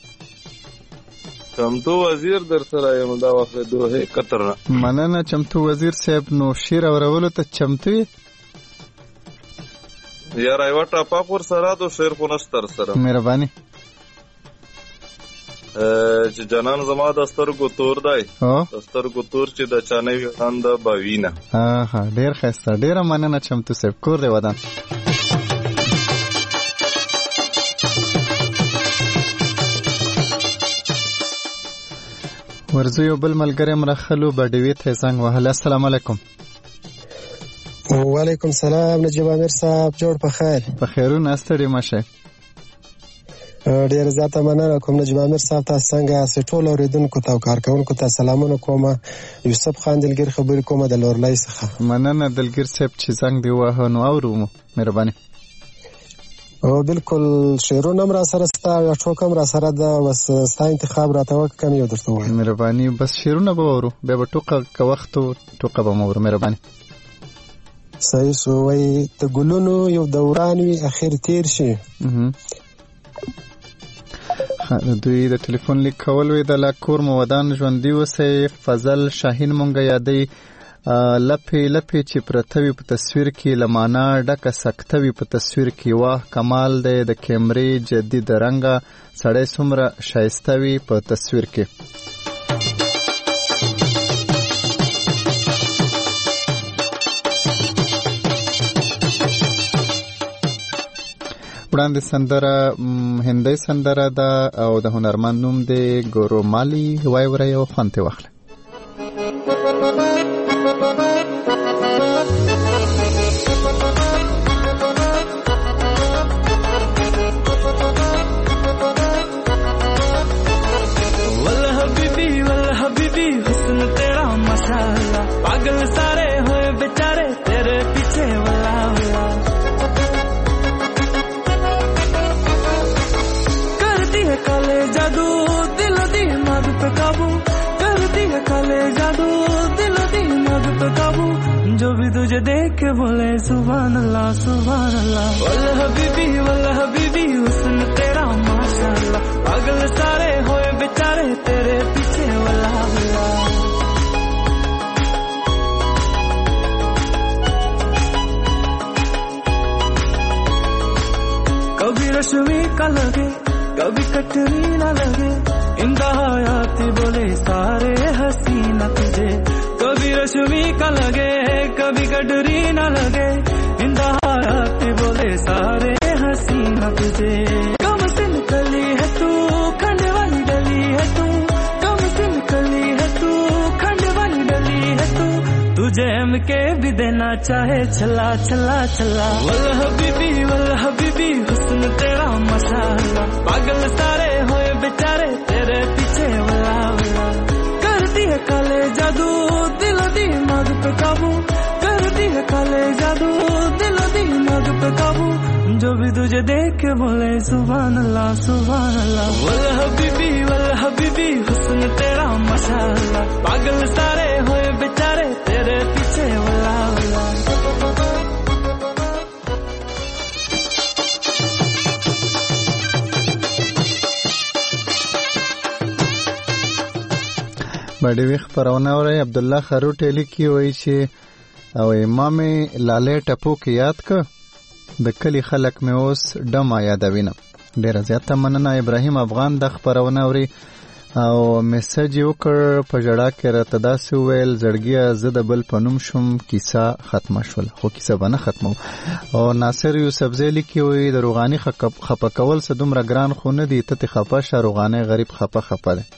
Speaker 9: چمتو وزیر در سره یم دا وخت دوه قطر نه.
Speaker 4: مننه چمتو وزیر صاحب. نو شیر اورولو ته چمتو یې؟
Speaker 9: یاره یوه ټاپاک ور سره دو شیر خو نشته در سره.
Speaker 4: مهرباني.
Speaker 9: چې جانان زما د سترګو تور دی د سترګو تور چې د چا نه وي خنده به وینه.
Speaker 4: ها ډېر ښایسته. ډېره مننه چمتو صاحب. کور دی ودان. ورځو یو بل ملګری مرخلو باډوي ته زنګ وهله. السلام علیکم.
Speaker 16: وعلیکم السلام نجیب امیر صاحب. جوړ په خیر.
Speaker 4: په خیرونه ستړي مشه.
Speaker 16: ډیر زیاته مننه کوم نجیب امیر صاحب. تاسو څنګه یاست؟ ټول اوریدونکو ته او کارکونکو ته سلامونه کوم. یوسف خان دلګر خبرې کوم د لورلای څخه.
Speaker 4: مننه دلګر صاحب چې زنګ دی واه نو اورو مو. مهرباني.
Speaker 16: او بالکل شعرونه را سره ستا یا ټوکم را سره دا وس ستا انتخاب راته وکم یو درته وایم.
Speaker 4: مهرباني. بس شعرونه به ورو بیا به ټوکه که وخت ټوکه به مور. مهرباني.
Speaker 16: صحیح سو وای د ګلونو یو دوران وی اخر تیر شي.
Speaker 4: دوی د ټلیفون لیک کول وی د لاکور مودان ژوندي وسې فضل شاهین مونږه یادې لپې لپې چې پرتوي په تصویر کې لمانا ډکه سکتوي په تصویر کې واه کمال دی د کیمرې جدید رنګه سړی څومره ښایسته وي په تصویر کې. وړاندې سندره هندۍ سندره ده او د هنرمند نوم دی ګورو مالی. وای وره یو خوند ترې واخله.
Speaker 12: والله حبیبی والله حبیبی حسن تیرا ماشاءاللہ پاگل سارے ہوئے بیچارے تیرے پیچھے واللہ واللہ काले जादू दिलो दिमाग पे काबू कर दिया काले जादू दिलो दिमाग पे काबू जो भी तुझे देख के बोले सुभान अल्लाह सुभान अल्लाह वल्लाह हबीबी वल्लाह हबीबी हुस्न तेरा माशाअल्लाह पागल सारे होए बेचारे तेरे पीछे वल्लाह वल्लाह कभी रश्मि का लगे कभी कटरीना लगे इंतहायाती बोले सारे हसीना तुझे कभी रश्मि का लगे कभी कटरीना लगे इंतहायाती बोले सारे हसीना तुझे कम सिन कली है तू खंड वाली डली है तू कम सिन कली है तू खंड वाली डली है तू तुझे हम के भी देना चाहे चला चला चला वल्लाह हबीबी वल्लाह हबीबी हुस्न तेरा माशाअल्लाह पागल सारे होए बेचारे तेरे पीछे वल्लाह वल्लाह कर दिए काले जादू दिलो दिमाग पे काबू कर दिए काले जादू दिलो दिमाग पे काबू जो भी तुझे देख के बोले सुभान अल्लाह सुभान अल्लाह। वल्ला हबीबी वल्ला हबीबी हुस्न तेरा माशाअल्लाह, पागल सारे होए बेचारे तेरे पीछे वल्ला वल्ला।
Speaker 4: باندې وی خبرونه اوري عبد الله خروټ لیکي وایي چې او امام لاله ټپو کې یاد ک د کلی خلک مې اوس ډما یادوینه. ډیره زیاته مننه ابراهیم افغان د خبرونه اوري او میسج وکړ په جړه کې راته داسې ویل زړګیا زه د بل په نوم شوم کیسه ختمه شول خو کیسه به نه ختمو. او ناصر یوسف زیلی کې وایي د روغاني خپه کول څه دومره ګران خو نه دي ته خپه شه روغاني غریب خپه خپه ده.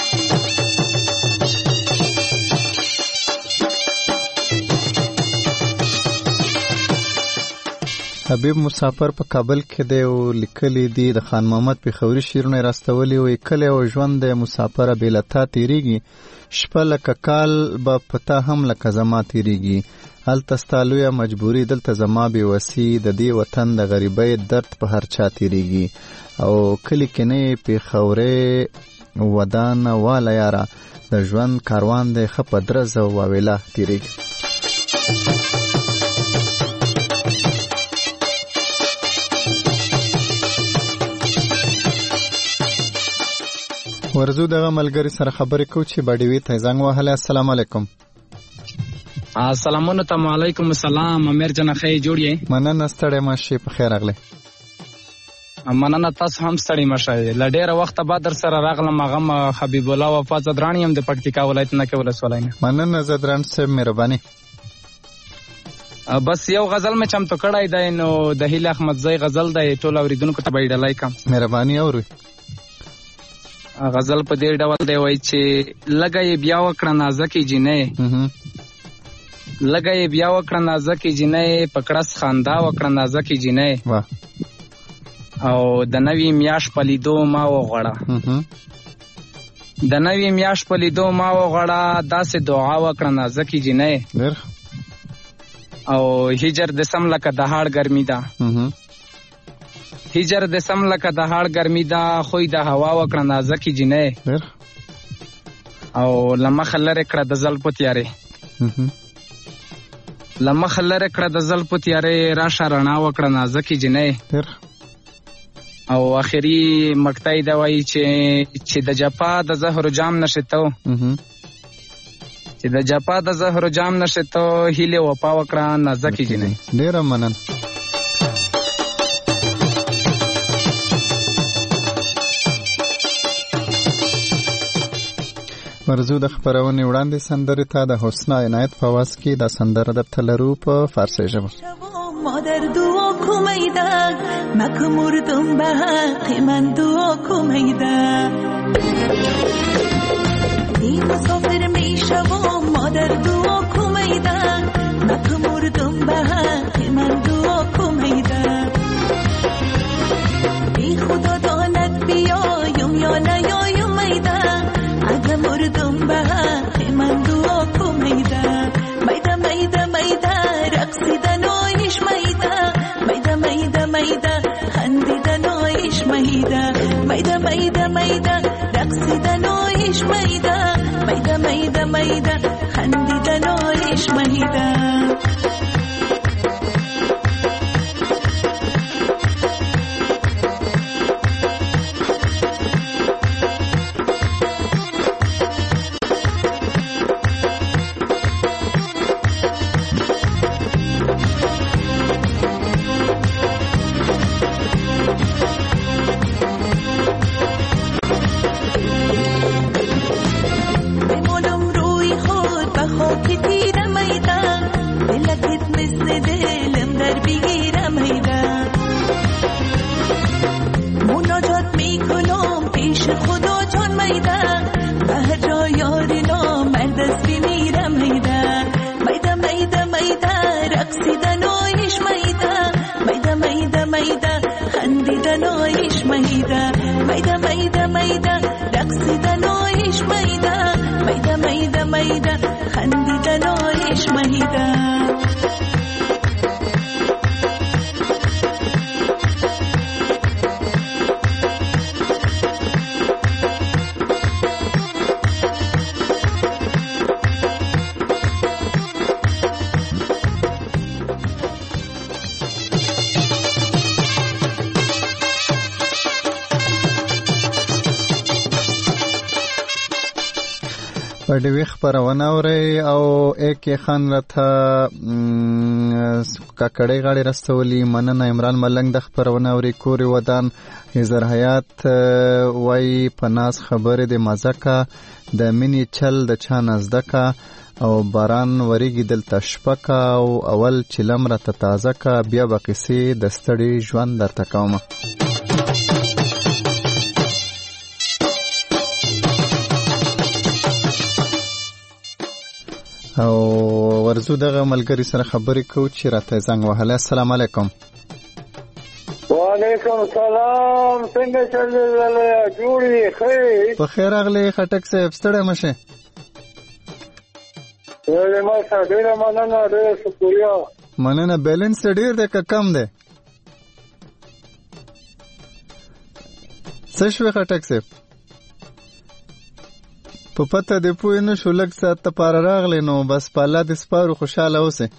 Speaker 4: حبیب مسافر په کابل کې دی او لیکلی دی د خان محمد پیښوري شیرونه راستولي وي کله او ژوند د مسافر بیلتا تیریږي شپه لکه کال به پتا هم لکه زما تیریږي هلته ستالویه مجبوری دلته زما بې وسی د دې وطن د غریبۍ درد په هر چا تیریږي او کلی کې نه پیښوري ودان والا یاره د ژوند کاروان دی ښه په درز او واویلا تیریږي. ورزو دغه ملګری سره خبرې کو چې باډیوي ته زنګ وهله. السلام علیکم.
Speaker 17: السلام علیکم. السلام امیر جان خې جوړی
Speaker 4: مننه ستړی ماشي په خیر اغله.
Speaker 17: مننه تاسو هم ستړی مشه ل ډیره وخت بعد در سره راغلم. هغه حبیب الله وفا زدرانی هم د پکتیکا ولایت نه کې ولسوالای نه.
Speaker 4: مننه زدران صاحب مهرباني.
Speaker 17: بس یو غزل مې چمتو کړای دی نو د هیله احمد زئی غزل دی ټول اوریدونکو ته بایډلای کم.
Speaker 4: مهرباني اوري.
Speaker 17: غزل په دې ډول دی وای چې لګای بیا وکړه نازکې جنې لګای بیا وکړه نازکې جنې پکړس خندا وکړه نازکې جنې او د نوی میاش په لیدو ما وغړه د نوی میاش په لیدو ما وغړه داسې دعا وکړه نازکې جنې او هجر د سم لکه د هاړ ګرمي ده هجر د سم لکه د هاړ ګرمي ده خوی د هوا وکړه نازکې جنې او لمخه لرې کړه د زلفو تیارې لمخه لرې کړه د زلفو تیارې راشه رڼا وکړه نازکې جنې او اخري مقطع دا وایي چې چې د جپا د زهر جام نشته چې د جپا د زهر جام نشته هیله وپا وکړه نازکې جنې.
Speaker 4: ډیره مننه. ورزو د خبرونې وړاندې سندرې ته د حسنا عنایت په آواز کې دا سندره درته لرو په فارسی ژبه.
Speaker 18: مادر دعا کمیده مکمردم به حق من دعا کمیده این مسافر میشوم مادر دعا کمیده مکمردم به حق من دعا کمیده ای خدا داند بیایم یا نیایم میده اگه مردم به حق من دعا کمیده میده میده میده رقصیدن آیش میده میده میده میده خندیدن آیش میده میده میده میده رقصیدن آیش میده میده میده میده خندیدن آیش میده
Speaker 4: په ډیوی خبرونه اوري او اکی خان راته کاکړی غاړي رستولي. مننه عمران ملنګ د خبرونه اوري کوري ودان. هزار حیات وای پناس خبره د مزکا د منی چل د چا نزدکا او باران وریږي دلته شپکا او اول چلم راته تازه کا بیا به قصې د ستړي ژوند درته کومه. او ورزو دغه ملګری سره خبرې کوو چې راته زنګ وهله. السلام علیکم.
Speaker 19: وعلیکم السلام. څنګه چلېږي؟ جوړې خیر.
Speaker 4: په خیر راغلی خټک صاحب، ستړی مشه.
Speaker 19: ولې ما سره ډېره مننه، ډېره شکریه.
Speaker 4: مننه. بیلنس ډېر دی که کم دی؟ څه شوې خټک صاحب؟ په پته دې پوه نه شو، لږ ساعت دپاره راغلی نو بس په الله دې سپارو، خوشحاله اوسئ.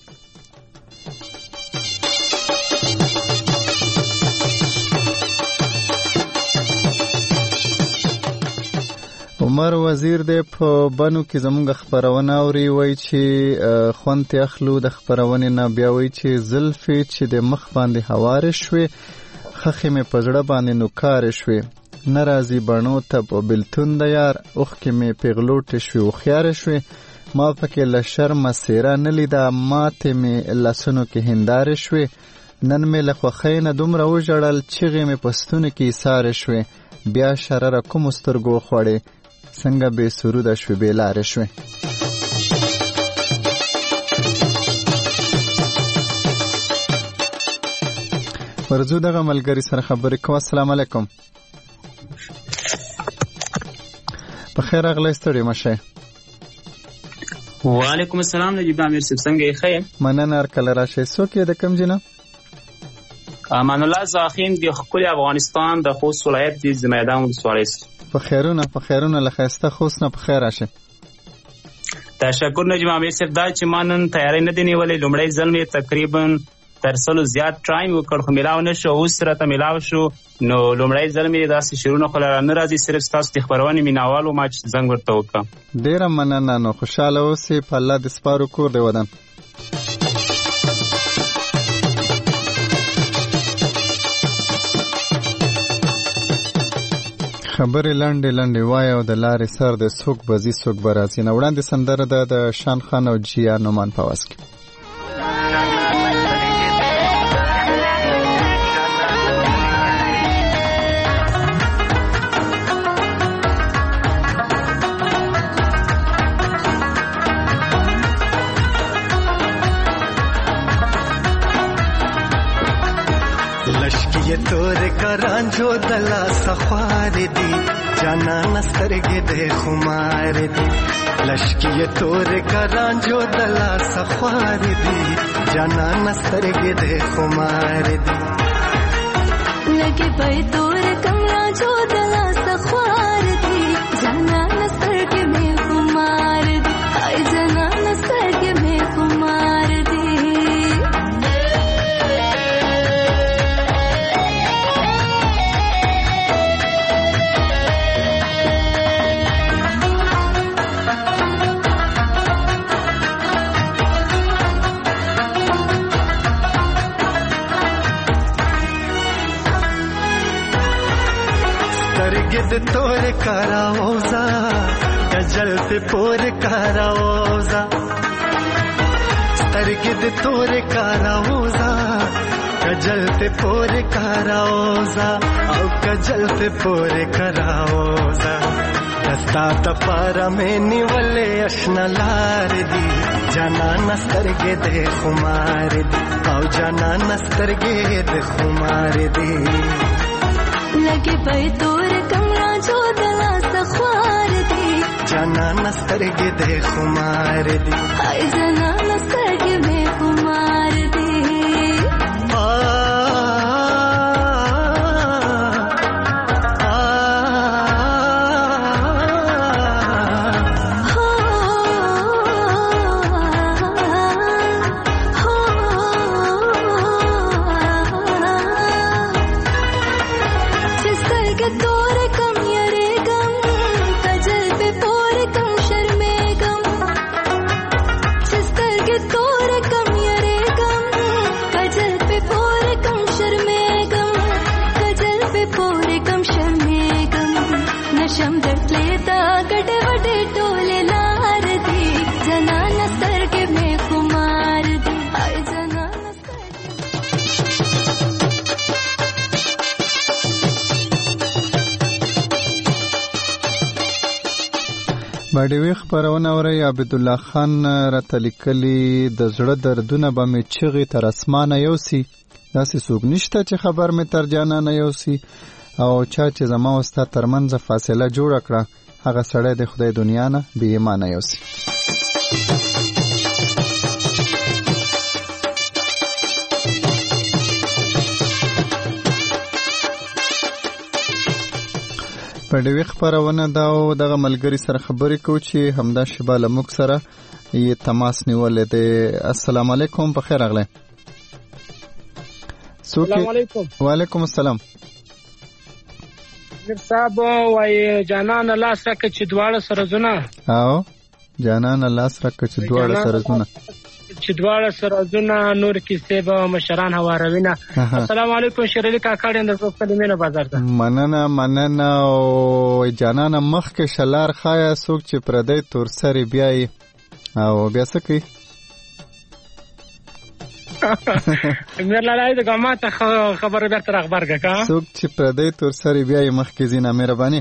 Speaker 4: عمر وزیر دی په بنو کې زمونږ خبرونه اوري، وایي چې خوند تې اخلو د خبرونې نه. بیا وایي چې زلفې چې د مخ باندې هوارې شوې، خښې مې په زړه باندې نوکارې شوې. نرازی بڼو ته په بلتون د یار، اوښکې مې پیغلوټې شوې هوښیارې شوې. ما پکې له شرمه څېره نه لیده، ماتې مې لاسونو کې هندارې شوې. نن مې له خوښۍ نه دومره وژړل، چغې مې په ستونو کې ایسارې شوې. بیا شرره کومو سترګو وخوړې، څنګه بې سروده شوې بې لارې شوې. ورځو دغه ملګري سره خبرې کوو. السلام علیکم. په خیر راغلی، ستړي مشه.
Speaker 20: وعلیکم السلام نجیب امیر صاحب، څنګه یې؟ ښه یم.
Speaker 4: مننه. هرکله راشئ. څوک یې؟ د کوم ځای نه؟
Speaker 20: امان الله زاخیم د ښکلي افغانستان د خوست ولایت د زمیدان ولسوالۍ څخه.
Speaker 4: په خیرونه په خیرونه له ښایسته خوست نه په خیر راشئ.
Speaker 20: تشکر نجیب امیر صاحب. دا چې ما نن تیاری نه دی نیولی، لومړی ځل مې تقریبا تر سلو زیات ټرایم وکړ خو میلاو نه شو. اوس راته میلاو شو، نو لومړی ځل مې داسې شعرونه خو نه راځي، صرف ستاسو د خپرونې مینهوال وم چې زنګ ورته وکړم.
Speaker 4: ډېره مننه. نو خوشحاله اوسئ، په الله دې سپارو. کور دې ودان. خبرې لنډې لنډې وای او د لارې سر د څوک بزي څوک به راځي. نه وړاندې سندره ده د شان خان او جیا نومان په آواز کې.
Speaker 21: लश्किये तोरे करांजो दला सख्वार दी, जाना नस्तरगे दे खुमार दी. लश्किये तोरे करांजो दला सख्वार दी, जाना नस्तरगे दे खुमार दी.
Speaker 10: लगे पे तोरे करांजो दला सख्वार दी, जाना नस्तरगे में खुमार दी. आई जाना नस्तरगे में खुमार दी.
Speaker 21: गिद तोरे कराओजा गजल पे पोर कराओजा. तरगिद तोरे कराओजा गजल पे पोर कराओजा. औ गजल पे पोर कराओजा. दस्ता तपारा में निवले अशना लार दी, जाना नस्तरगे दे खुमार दी. औ जाना नस्तरगे दे खुमार दी.
Speaker 10: लगे पे तोरे कमरा जो दला सख्वार दी,
Speaker 21: जाना नस्तरगे दे खुमार दी.
Speaker 10: आई जाना नस्तरगे में खुमार दी.
Speaker 21: आ
Speaker 10: तोरे कम यरे गम, कजल पे पोर कम शर्म
Speaker 4: باډي وی خبرونه اوري عبد الله خان راته لیکلي د زړه دردونه به مې چغې تر اسمانه یوسي داسې څوک نشته چې خبر مې تر جانانه یوسي او چا چې زما او ستا ترمنځ فاصله جوړه کړه هغه سړی د خدای دنیا نه بې ایمانه یوسي. په ډېوې خپرونه دا او دغه ملګري سره خبرې کوو چې همدا شیبه له موږ سره یې تماس نیولی دی. السلام علیکم، په خیر راغلی.
Speaker 3: السلام علیکم.
Speaker 4: وعلیکم السلام.
Speaker 3: میر صاحب وایي جانان لاس راکړه چې دواړه سره زونه.
Speaker 4: او جانان لاس راکړه چې دواړه سره زونه
Speaker 3: چې دواړه سره زونه نور کیسې به مشران هواروینه. السلام علیکم شیرعلی کاکا ډېر در په کلمینه بازار ته.
Speaker 4: مننه مننه او جانان مخکې شلار خایا څوک چې پردی تور سری بیاي او بیا څه کوي؟
Speaker 3: میر لاله د ګماته خبره درته اخبار کا
Speaker 4: څوک چې پردی تور سری بیاي مخکې زینه مهرباني.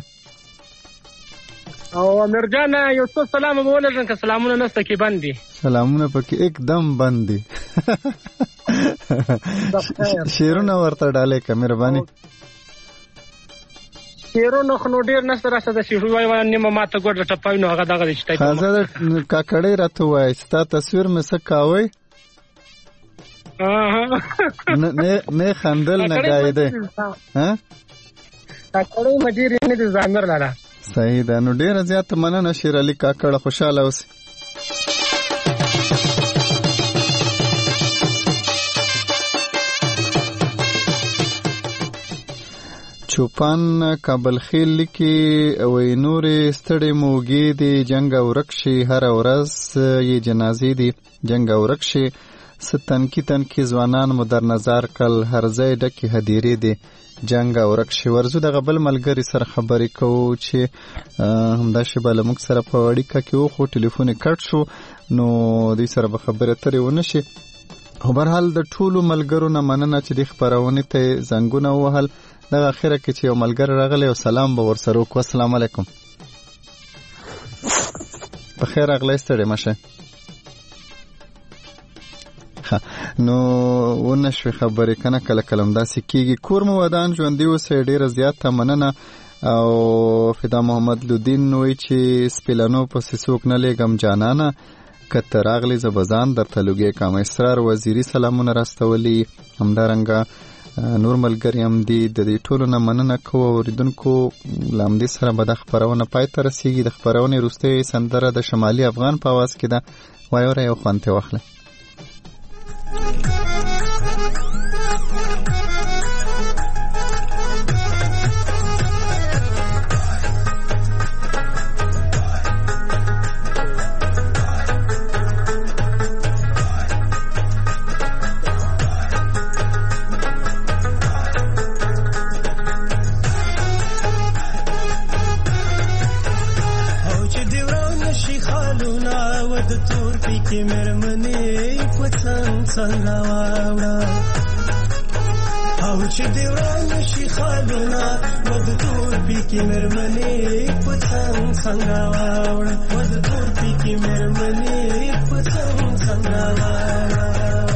Speaker 3: او امیر جان یو څو سلام وولژن که سلامونه نسته کې بندي
Speaker 4: سلامونه پکې एकदम بندي شیرونه ورته ډالې که مهرباني.
Speaker 3: شیرونه خو نو ډېر نسته راسته د شیرو وایي نیمه ماته ګوډه ټپوي نو هغه دغه دی چې
Speaker 4: خازه د کاکړۍ راته ووایي ستا تصویر مې څه کاوی نه خندل نه ګایده
Speaker 3: کاکړۍ مې ډېرې نه دي زامر لاله.
Speaker 4: صحیح ده. نو ډیره زیاته مننه شیرعلی کاکړه، خوشاله اوسئ. چوپان کابل خیل لیکي وای نورې ستړې موږې دي جنګ ورک شي هر ورځ یې جنازې دي جنګ ورک شي ستنکی تنکی ځوانان مو در نظر کړل هر ځای ډکې هدیرې دي جنګ ورک شي. ورزو دغه بل ملګري سره خبرې کوو چې همدا شیبه له موږ سره په اړیکه کې و خو ټلیفون یې کټ شو نو دوی سره به خبرې اترې ونه شي. خو برحال د ټولو ملګرو نه مننه چې دې خپرونې ته زنګونه ووهل. دغه اخره کې چې یو ملګری راغلی او سلام به ورسره وکړو. السلام علیکم. په خیر راغلی ستړی مه شئ. نو ونه شوې خبرې کنه کله کله همداسې کېږي. کور مو ودان ژوندي اوسئ. ډېره زیاته مننه. او فدا محمد لودین وایي چې سپیلانو پسې څوک نه لیږم جانانه که ته راغلې زه به ځان درته لوګی کړم. اسرار وزیري سلامونه راستولي. همدارنګه نور ملګري هم دي. د دې ټولو نه مننه کوو. اورېدونکو له همدې سره به دا خپرونه پای ته رسېږي. د خپرونې وروستۍ سندره د شمالي افغان په اواز کې ده. وایي اوره یو خوند ترې واخلئ.
Speaker 21: او چې دی وران شي خالونه ود تور پی کې مرمنې پڅنګ څنګه واوړه ود تور پی کې مرمنې پڅنګ څنګه واوړه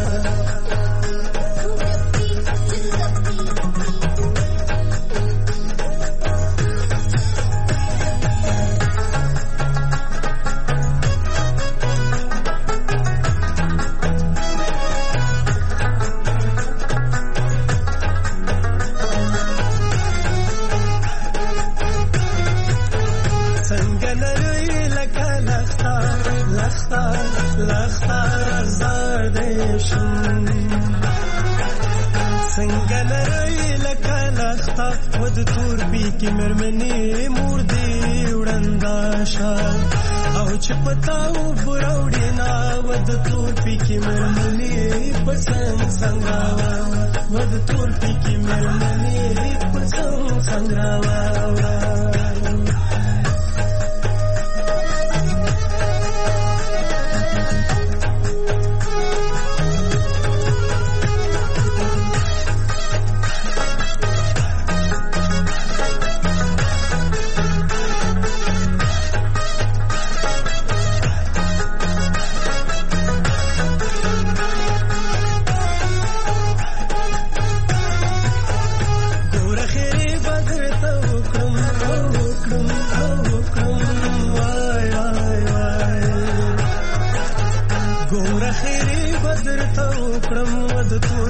Speaker 21: ود تور پی کی مرمنی مور دی وړندا شال او چې پتاو بروړی نا ود تور پی کی مرمنی پسنګ څنګه ود تور پی کی مرمنی پسنګ څنګه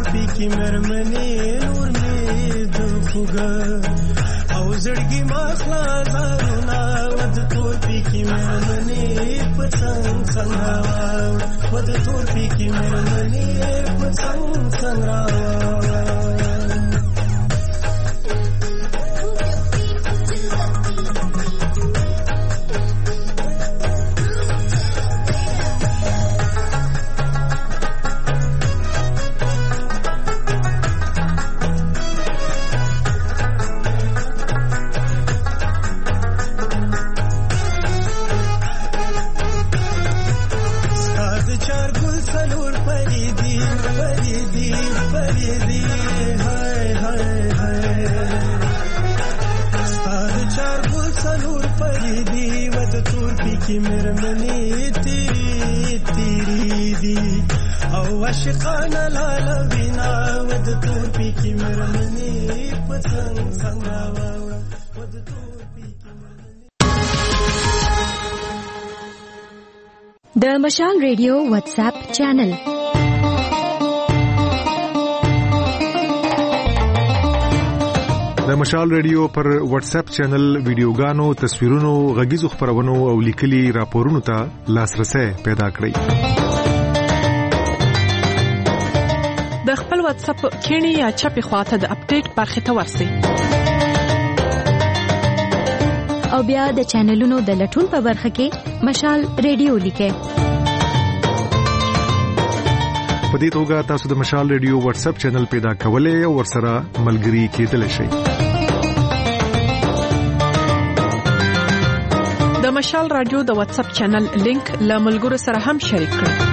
Speaker 21: پی کی مرمنې نور مې د خوګه او زړګي ما خلاصونه ود تور پی کی مرمنې پڅنګ څنګه ود تور پی کی مرمنې پڅنګ څنګه की मेरमनी तेरी तेरी दी او عاشقانه لاله بنا ود تور پی کی مرمنی پڅنګ څنګه واوړه ود تور پی کی مرمنی.
Speaker 1: د مشال ریډیو واتس اپ چینل
Speaker 2: د مشال ریډیو پر واتس اپ چینل ویډیوګانو، تصویرونو، غږیزو خبرونو او لیکلي راپورونو ته لاسرسي پیدا کړئ.
Speaker 22: د خپل واتس اپ کینی یا چپی خواته د اپډیټ برخه ته ورسئ
Speaker 1: او بیا د چینلونو د لټون په برخه کې مشال ریډیو لیکئ.
Speaker 2: په دې توګه تاسو د مشال ریډیو واتس اپ چینل پیدا کولای او ورسره ملګري کېدلی شئ.
Speaker 22: د مشال رادیو د واتس اپ چینل لینک له ملګرو سره هم شریک کړئ.